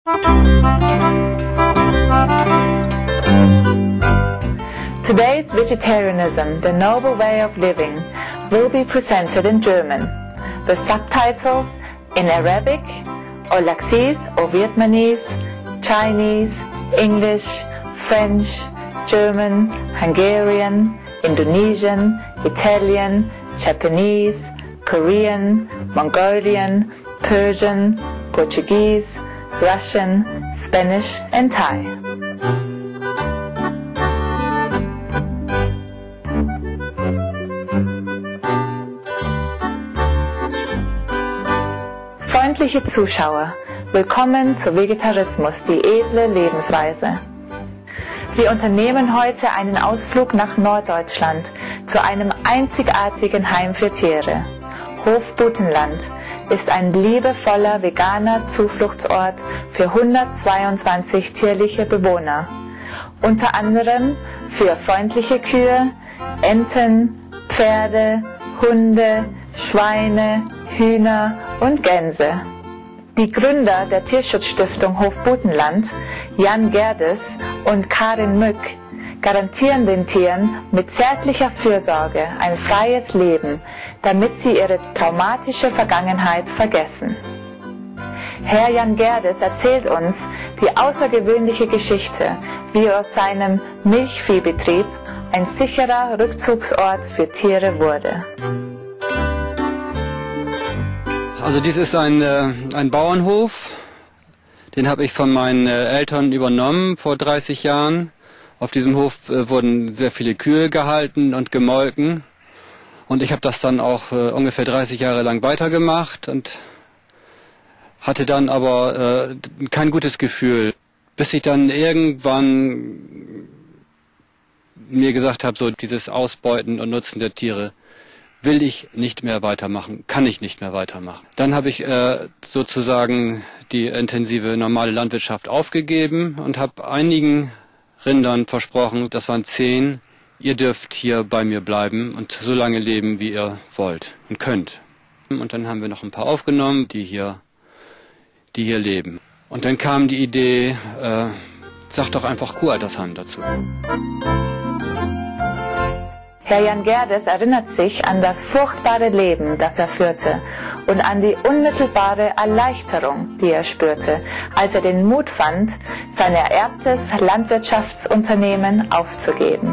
Today's Vegetarianism, the Noble Way of Living, will be presented in German. The subtitles in Arabic, or Laxese or Vietnamese, Chinese, English, French, German, Hungarian, Indonesian, Italian, Japanese, Korean, Mongolian, Persian, Portuguese, Russian, Spanish and Thai. Freundliche Zuschauer, willkommen zu Vegetarismus, die edle Lebensweise. Wir unternehmen heute einen Ausflug nach Norddeutschland zu einem einzigartigen Heim für Tiere. Hof Butenland ist ein liebevoller veganer Zufluchtsort für 122 tierliche Bewohner, unter anderem für freundliche Kühe, Enten, Pferde, Hunde, Schweine, Hühner und Gänse. Die Gründer der Tierschutzstiftung Hof Butenland, Jan Gerdes und Karin Mück, garantieren den Tieren mit zärtlicher Fürsorge ein freies Leben, damit sie ihre traumatische Vergangenheit vergessen. Herr Jan Gerdes erzählt uns die außergewöhnliche Geschichte, wie aus seinem Milchviehbetrieb ein sicherer Rückzugsort für Tiere wurde. Also dies ist ein Bauernhof, den habe ich von meinen Eltern übernommen vor 30 Jahren. Auf diesem Hof wurden sehr viele Kühe gehalten und gemolken. Und ich habe das dann auch ungefähr 30 Jahre lang weitergemacht und hatte dann aber kein gutes Gefühl, bis ich dann irgendwann mir gesagt habe, so dieses Ausbeuten und Nutzen der Tiere will ich nicht mehr weitermachen, kann ich nicht mehr weitermachen. Dann habe ich sozusagen die intensive normale Landwirtschaft aufgegeben und habe einigen Rindern versprochen, das waren 10, ihr dürft hier bei mir bleiben und so lange leben, wie ihr wollt und könnt. Und dann haben wir noch ein paar aufgenommen, die hier leben. Und dann kam die Idee, sag doch einfach Kuhaltersheim dazu. Herr Jan Gerdes erinnert sich an das furchtbare Leben, das er führte, und an die unmittelbare Erleichterung, die er spürte, als er den Mut fand, sein ererbtes Landwirtschaftsunternehmen aufzugeben.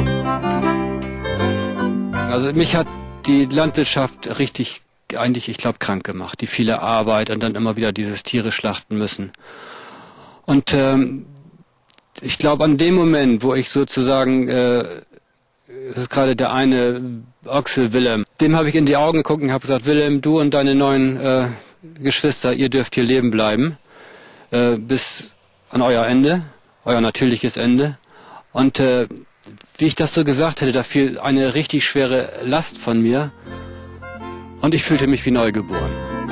Also mich hat die Landwirtschaft richtig, eigentlich, ich glaube, krank gemacht. Die viele Arbeit und dann immer wieder dieses Tiere schlachten müssen. Und ich glaube, an dem Moment, wo ich sozusagen das ist gerade der eine Ochse, Willem. Dem habe ich in die Augen geguckt und habe gesagt, Willem, du und deine 9 Geschwister, ihr dürft hier leben bleiben, bis an euer Ende, euer natürliches Ende. Und wie ich das so gesagt hätte, da fiel eine richtig schwere Last von mir und ich fühlte mich wie neugeboren.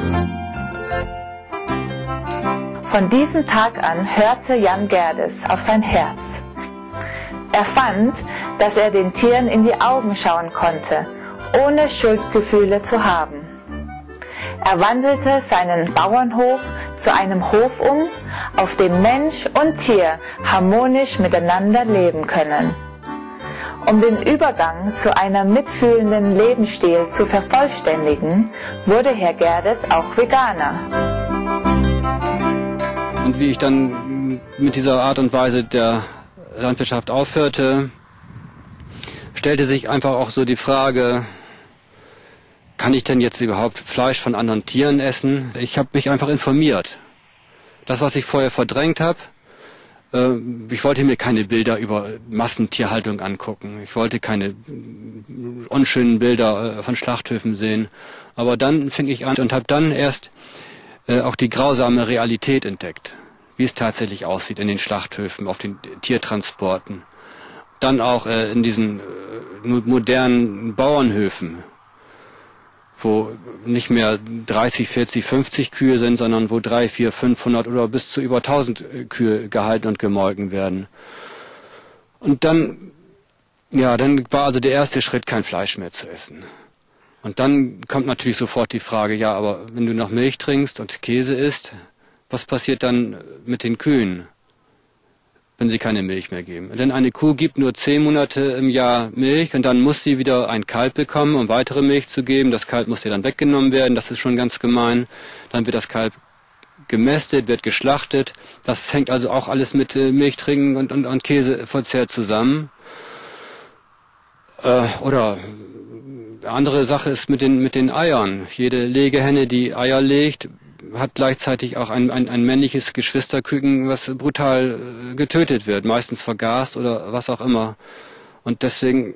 Von diesem Tag an hörte Jan Gerdes auf sein Herz. Er fand, dass er den Tieren in die Augen schauen konnte, ohne Schuldgefühle zu haben. Er wandelte seinen Bauernhof zu einem Hof um, auf dem Mensch und Tier harmonisch miteinander leben können. Um den Übergang zu einem mitfühlenden Lebensstil zu vervollständigen, wurde Herr Gerdes auch Veganer. Und wie ich dann mit dieser Art und Weise der Landwirtschaft aufhörte, stellte sich einfach auch so die Frage, kann ich denn jetzt überhaupt Fleisch von anderen Tieren essen? Ich habe mich einfach informiert. Das, was ich vorher verdrängt habe, ich wollte mir keine Bilder über Massentierhaltung angucken. Ich wollte keine unschönen Bilder von Schlachthöfen sehen. Aber dann fing ich an und habe dann erst auch die grausame Realität entdeckt, wie es tatsächlich aussieht in den Schlachthöfen, auf den Tiertransporten. Dann auch in diesen modernen Bauernhöfen, wo nicht mehr 30, 40, 50 Kühe sind, sondern wo 300, 400, 500 oder bis zu über 1000 Kühe gehalten und gemolken werden. Und dann war also der erste Schritt, kein Fleisch mehr zu essen. Und dann kommt natürlich sofort die Frage, ja, aber wenn du noch Milch trinkst und Käse isst, was passiert dann mit den Kühen, wenn sie keine Milch mehr geben? Denn eine Kuh gibt nur 10 Monate im Jahr Milch und dann muss sie wieder ein Kalb bekommen, um weitere Milch zu geben. Das Kalb muss ihr dann weggenommen werden, das ist schon ganz gemein. Dann wird das Kalb gemästet, wird geschlachtet. Das hängt also auch alles mit Milchtrinken und Käseverzehr zusammen. Oder andere Sache ist mit den Eiern. Jede Legehenne, die Eier legt, hat gleichzeitig auch ein männliches Geschwisterküken, was brutal getötet wird, meistens vergast oder was auch immer. Und deswegen,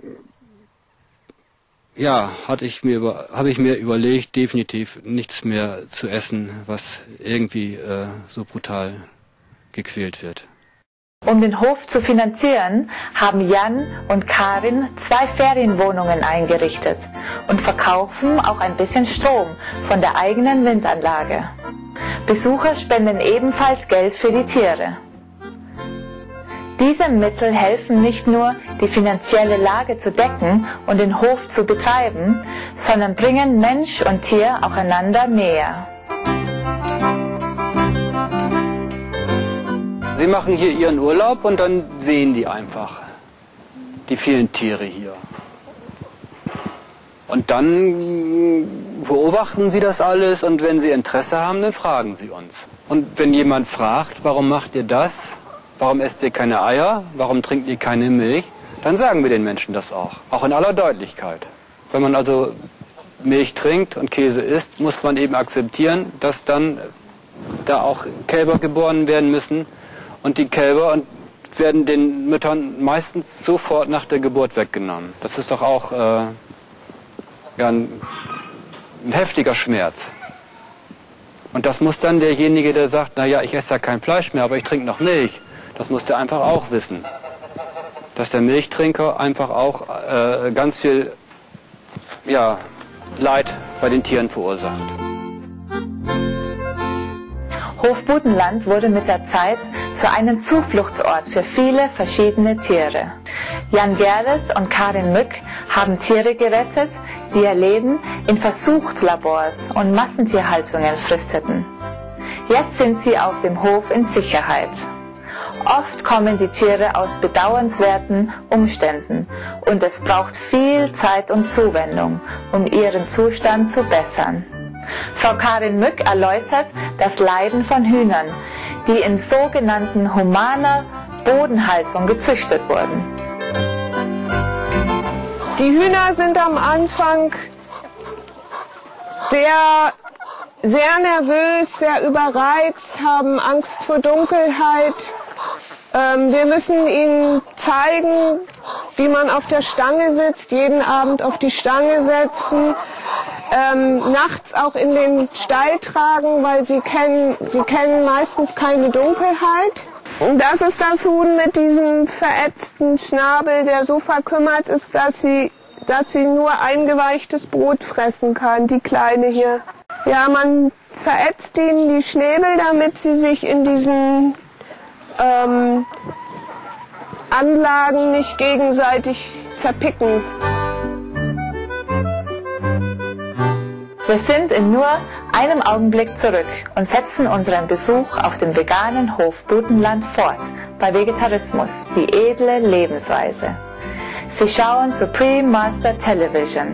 ja, habe ich mir überlegt, definitiv nichts mehr zu essen, was irgendwie so brutal gequält wird. Um den Hof zu finanzieren, haben Jan und Karin 2 Ferienwohnungen eingerichtet und verkaufen auch ein bisschen Strom von der eigenen Windanlage. Besucher spenden ebenfalls Geld für die Tiere. Diese Mittel helfen nicht nur, die finanzielle Lage zu decken und den Hof zu betreiben, sondern bringen Mensch und Tier auch einander näher. Sie machen hier ihren Urlaub und dann sehen die einfach die vielen Tiere hier. Und dann beobachten sie das alles und wenn sie Interesse haben, dann fragen sie uns. Und wenn jemand fragt, warum macht ihr das? Warum esst ihr keine Eier? Warum trinkt ihr keine Milch? Dann sagen wir den Menschen das auch in aller Deutlichkeit. Wenn man also Milch trinkt und Käse isst, muss man eben akzeptieren, dass dann da auch Kälber geboren werden müssen. Und die Kälber werden den Müttern meistens sofort nach der Geburt weggenommen. Das ist doch auch ein heftiger Schmerz. Und das muss dann derjenige, der sagt, naja, ich esse ja kein Fleisch mehr, aber ich trinke noch Milch, das muss der einfach auch wissen. Dass der Milchtrinker einfach auch ganz viel Leid bei den Tieren verursacht. Hofbutenland wurde mit der Zeit zu einem Zufluchtsort für viele verschiedene Tiere. Jan Gerles und Karin Mück haben Tiere gerettet, die ihr Leben in Versuchslabors und Massentierhaltungen fristeten. Jetzt sind sie auf dem Hof in Sicherheit. Oft kommen die Tiere aus bedauernswerten Umständen und es braucht viel Zeit und Zuwendung, um ihren Zustand zu bessern. Frau Karin Mück erläutert das Leiden von Hühnern, die in sogenannten humaner Bodenhaltung gezüchtet wurden. Die Hühner sind am Anfang sehr nervös, sehr überreizt, haben Angst vor Dunkelheit. Wir müssen ihnen zeigen, wie man auf der Stange sitzt, jeden Abend auf die Stange setzen, nachts auch in den Stall tragen, weil sie kennen meistens keine Dunkelheit. Und das ist das Huhn mit diesem verätzten Schnabel, der so verkümmert ist, dass sie nur eingeweichtes Brot fressen kann, die Kleine hier. Ja, man verätzt ihnen die Schnäbel, damit sie sich in diesen Anlagen nicht gegenseitig zerpicken. Wir sind in nur einem Augenblick zurück und setzen unseren Besuch auf dem veganen Hof Butenland fort, bei Vegetarismus, die edle Lebensweise. Sie schauen Supreme Master Television.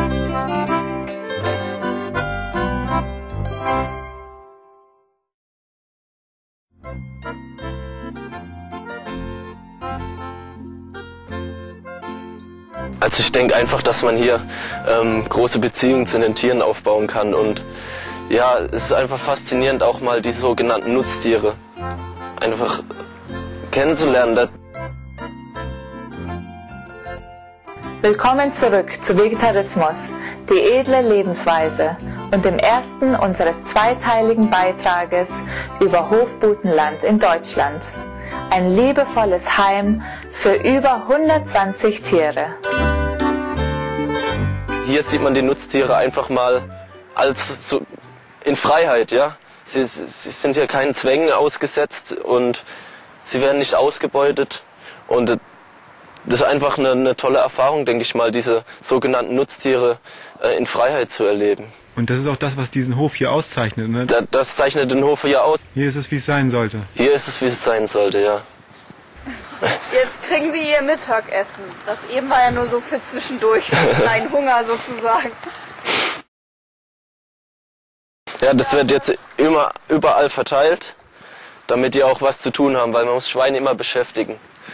Also ich denke einfach, dass man hier große Beziehungen zu den Tieren aufbauen kann und ja, es ist einfach faszinierend, auch mal die sogenannten Nutztiere einfach kennenzulernen. Willkommen zurück zu Vegetarismus, die edle Lebensweise und dem ersten unseres zweiteiligen Beitrages über Hofbutenland in Deutschland. Ein liebevolles Heim für über 120 Tiere. Hier sieht man die Nutztiere einfach mal als so in Freiheit, ja. Sie sind hier keinen Zwängen ausgesetzt und sie werden nicht ausgebeutet. Und das ist einfach eine tolle Erfahrung, denke ich mal, diese sogenannten Nutztiere in Freiheit zu erleben. Und das ist auch das, was diesen Hof hier auszeichnet, ne? Das zeichnet den Hof hier aus. Hier ist es, wie es sein sollte. Hier ist es, wie es sein sollte, ja. Jetzt kriegen Sie Ihr Mittagessen. Das eben war ja nur so für zwischendurch, so einen kleinen Hunger sozusagen. Ja, das wird jetzt überall verteilt, damit die auch was zu tun haben, weil man muss Schweine immer beschäftigen.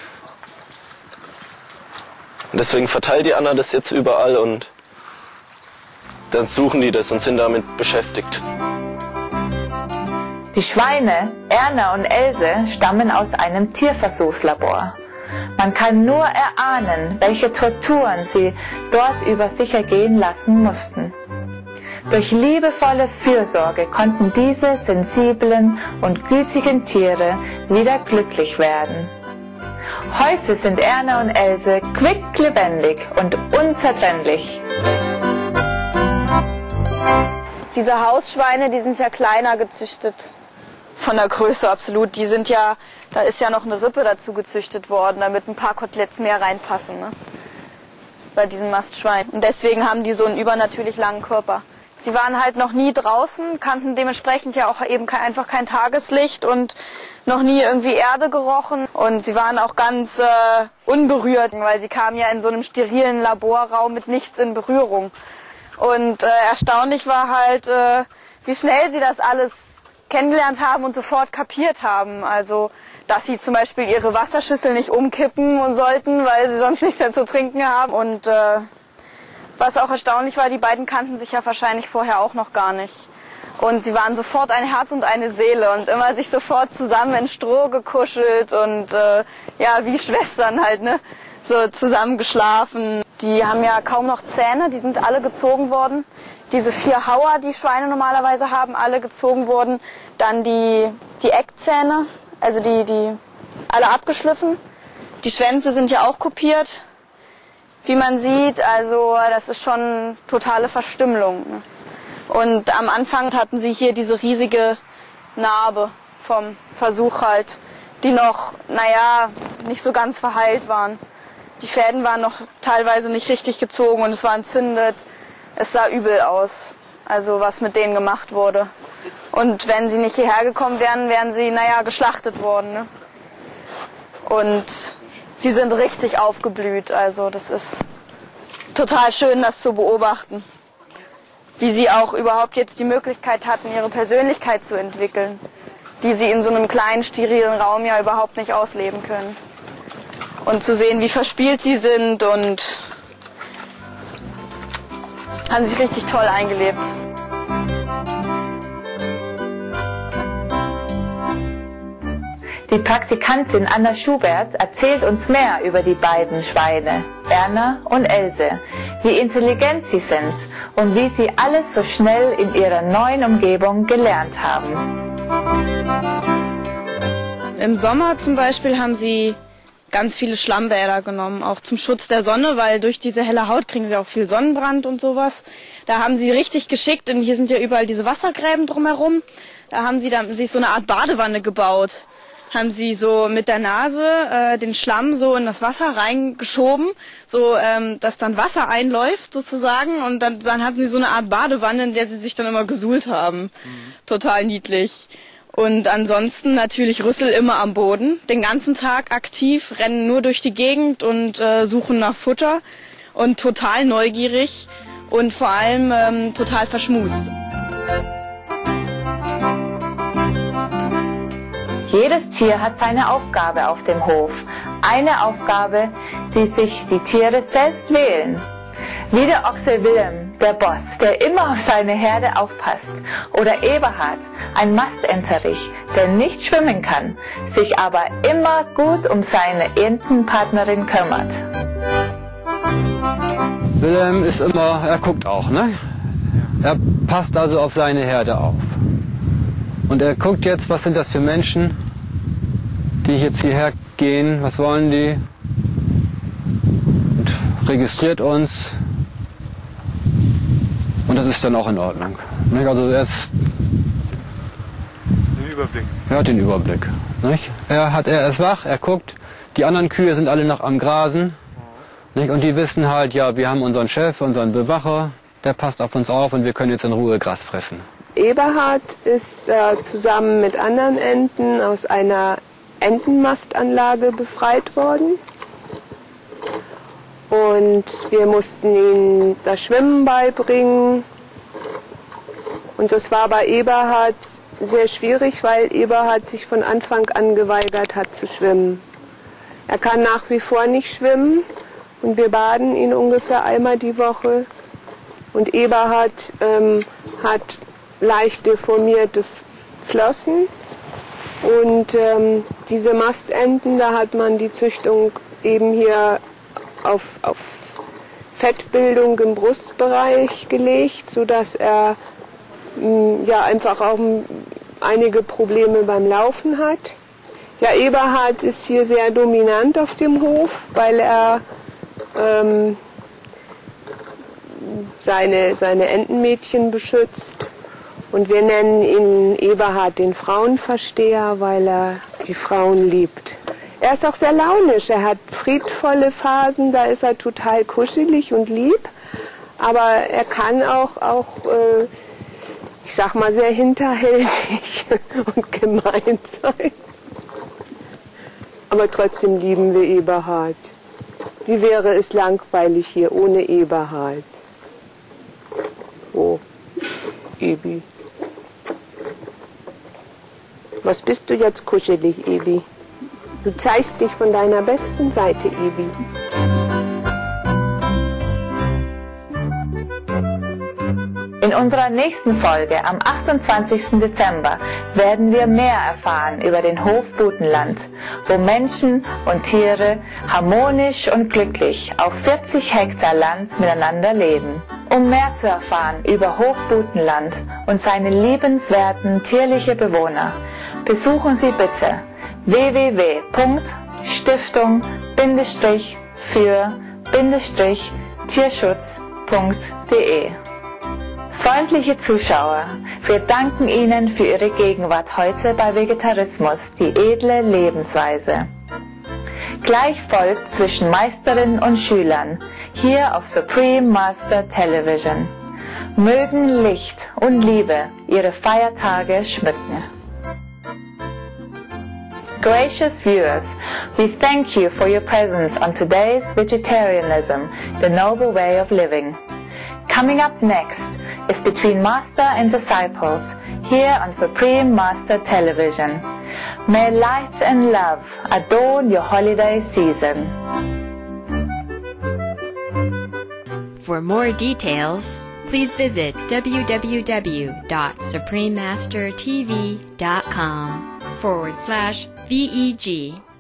Und deswegen verteilt die Anna das jetzt überall und dann suchen die das und sind damit beschäftigt. Die Schweine, Erna und Else, stammen aus einem Tierversuchslabor. Man kann nur erahnen, welche Torturen sie dort über sich ergehen lassen mussten. Durch liebevolle Fürsorge konnten diese sensiblen und gütigen Tiere wieder glücklich werden. Heute sind Erna und Else quicklebendig und unzertrennlich. Diese Hausschweine, die sind ja kleiner gezüchtet. Von der Größe absolut. Die sind ja, da ist ja noch eine Rippe dazu gezüchtet worden, damit ein paar Koteletts mehr reinpassen, ne? Bei diesen Mastschweinen. Und deswegen haben die so einen übernatürlich langen Körper. Sie waren halt noch nie draußen, kannten dementsprechend ja auch eben einfach kein Tageslicht und noch nie irgendwie Erde gerochen. Und sie waren auch ganz unberührt, weil sie kamen ja in so einem sterilen Laborraum mit nichts in Berührung. Und erstaunlich war halt, wie schnell sie das alles kennengelernt haben und sofort kapiert haben. Also, dass sie zum Beispiel ihre Wasserschüssel nicht umkippen und sollten, weil sie sonst nichts mehr zu trinken haben. Und was auch erstaunlich war, die beiden kannten sich ja wahrscheinlich vorher auch noch gar nicht. Und sie waren sofort ein Herz und eine Seele und immer sich sofort zusammen in Stroh gekuschelt und ja, wie Schwestern halt, ne? So zusammen geschlafen. Die haben ja kaum noch Zähne, die sind alle gezogen worden. Diese 4 Hauer, die Schweine normalerweise haben, alle gezogen worden. Dann die Eckzähne, also die alle abgeschliffen. Die Schwänze sind ja auch kopiert. Wie man sieht, also das ist schon totale Verstümmelung, ne? Und am Anfang hatten sie hier diese riesige Narbe vom Versuch halt, die noch, naja, nicht so ganz verheilt waren. Die Fäden waren noch teilweise nicht richtig gezogen und es war entzündet. Es sah übel aus, also was mit denen gemacht wurde. Und wenn sie nicht hierher gekommen wären, wären sie, naja, geschlachtet worden, ne? Und sie sind richtig aufgeblüht, also das ist total schön, das zu beobachten. Wie sie auch überhaupt jetzt die Möglichkeit hatten, ihre Persönlichkeit zu entwickeln, die sie in so einem kleinen, sterilen Raum ja überhaupt nicht ausleben können. Und zu sehen, wie verspielt sie sind und haben sich richtig toll eingelebt. Die Praktikantin Anna Schubert erzählt uns mehr über die beiden Schweine, Erna und Else, wie intelligent sie sind und wie sie alles so schnell in ihrer neuen Umgebung gelernt haben. Im Sommer zum Beispiel haben sie ganz viele Schlammbäder genommen, auch zum Schutz der Sonne, weil durch diese helle Haut kriegen sie auch viel Sonnenbrand und sowas. Da haben sie richtig geschickt, und hier sind ja überall diese Wassergräben drumherum, da haben sie dann sich so eine Art Badewanne gebaut. Haben sie so mit der Nase den Schlamm so in das Wasser reingeschoben, so dass dann Wasser einläuft sozusagen, und dann hatten sie so eine Art Badewanne, in der sie sich dann immer gesuhlt haben. Total niedlich. Und ansonsten natürlich Rüssel immer am Boden, den ganzen Tag aktiv, rennen nur durch die Gegend und suchen nach Futter und total neugierig und vor allem total verschmust. Jedes Tier hat seine Aufgabe auf dem Hof. Eine Aufgabe, die sich die Tiere selbst wählen. Wie der Ochse Wilhelm, der Boss, der immer auf seine Herde aufpasst. Oder Eberhard, ein Mastenterich, der nicht schwimmen kann, sich aber immer gut um seine Entenpartnerin kümmert. Wilhelm ist immer, er guckt auch, ne? Er passt also auf seine Herde auf. Und er guckt jetzt, was sind das für Menschen, die jetzt hierher gehen, was wollen die? Und registriert uns. Und das ist dann auch in Ordnung. Also er hat den Überblick. Nicht? Er ist wach, er guckt, die anderen Kühe sind alle noch am Grasen. Nicht? Und die wissen halt, ja, wir haben unseren Chef, unseren Bewacher, der passt auf uns auf und wir können jetzt in Ruhe Gras fressen. Eberhard ist zusammen mit anderen Enten aus einer Entenmastanlage befreit worden. Und wir mussten ihm das Schwimmen beibringen. Und das war bei Eberhard sehr schwierig, weil Eberhard sich von Anfang an geweigert hat zu schwimmen. Er kann nach wie vor nicht schwimmen und wir baden ihn ungefähr einmal die Woche. Und Eberhard hat leicht deformierte Flossen und diese Mastenten, da hat man die Züchtung eben hier auf Fettbildung im Brustbereich gelegt, sodass er ja einfach auch einige Probleme beim Laufen hat. Ja, Eberhard ist hier sehr dominant auf dem Hof, weil er seine Entenmädchen beschützt. Und wir nennen ihn Eberhard den Frauenversteher, weil er die Frauen liebt. Er ist auch sehr launisch, er hat friedvolle Phasen, da ist er total kuschelig und lieb. Aber er kann auch ich sag mal, sehr hinterhältig und gemein sein. Aber trotzdem lieben wir Eberhard. Wie wäre es langweilig hier ohne Eberhard? Oh, Ebi. Was bist du jetzt kuschelig, Ebi? Du zeigst dich von deiner besten Seite, Ebi. In unserer nächsten Folge am 28. Dezember werden wir mehr erfahren über den Hof Butenland, wo Menschen und Tiere harmonisch und glücklich auf 40 Hektar Land miteinander leben. Um mehr zu erfahren über Hof Butenland und seine liebenswerten tierlichen Bewohner, besuchen Sie bitte www.stiftung-für-tierschutz.de. Freundliche Zuschauer, wir danken Ihnen für Ihre Gegenwart heute bei Vegetarismus, die edle Lebensweise. Gleich folgt zwischen Meisterin und Schülern, hier auf Supreme Master Television. Mögen Licht und Liebe Ihre Feiertage schmücken. Gracious viewers, we thank you for your presence on today's Vegetarianism, the Noble Way of Living. Coming up next is Between Master and Disciples, here on Supreme Master Television. May light and love adorn your holiday season. For more details, please visit www.suprememastertv.com/VEG.